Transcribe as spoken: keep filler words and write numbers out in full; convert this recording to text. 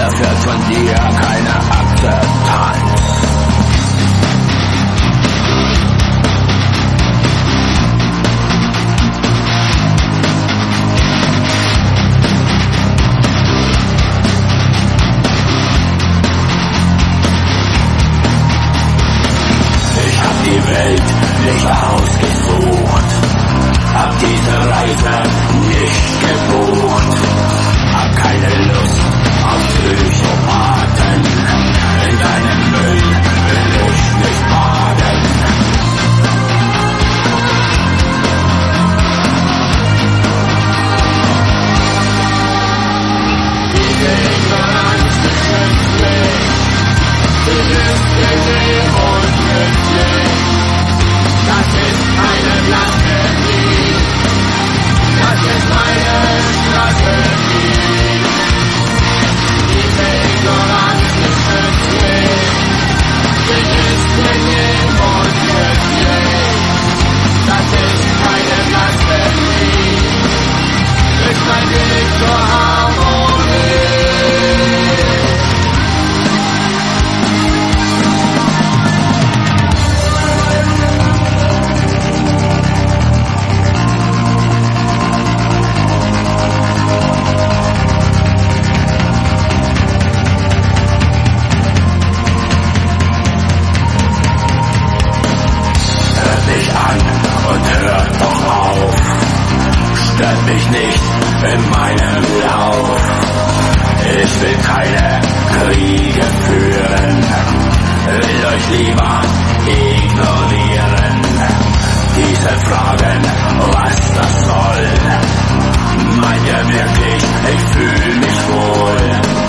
erfährt von dir keine Akzeptanz. Die Welt nicht ausgesucht, hab diese Reise nicht gebucht, hab keine Lust auf Psychopathen, in deinem Müll will ich nicht baden. Diese Ignoranz beschützt mich, sie ist in dem Unglück. Das ist keine Blasphemie, das ist meine Strategie. Diese Ignoranz beschützt mich, sie ist in dem Unglück. Das ist keine Blasphemie, ist mein Weg zur Harmonie. Stört mich nicht in meinem Lauf. Ich will keine Kriege führen, will euch lieber ignorieren. Diese Fragen, was das soll, meint ihr wirklich, ich fühl mich wohl?